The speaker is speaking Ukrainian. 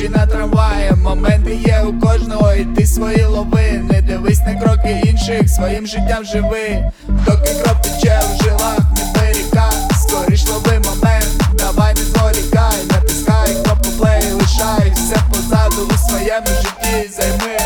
чи на трамваї. Моменти є у кожного, і ти свої лови. Не дивись на кроки інших, своїм життям живи. Доки кров тече в жилах, не перекай. Скоріш лови момент, давай не зволікай. Натискай кнопку плей, лишай все позаду у своєму житті. Займи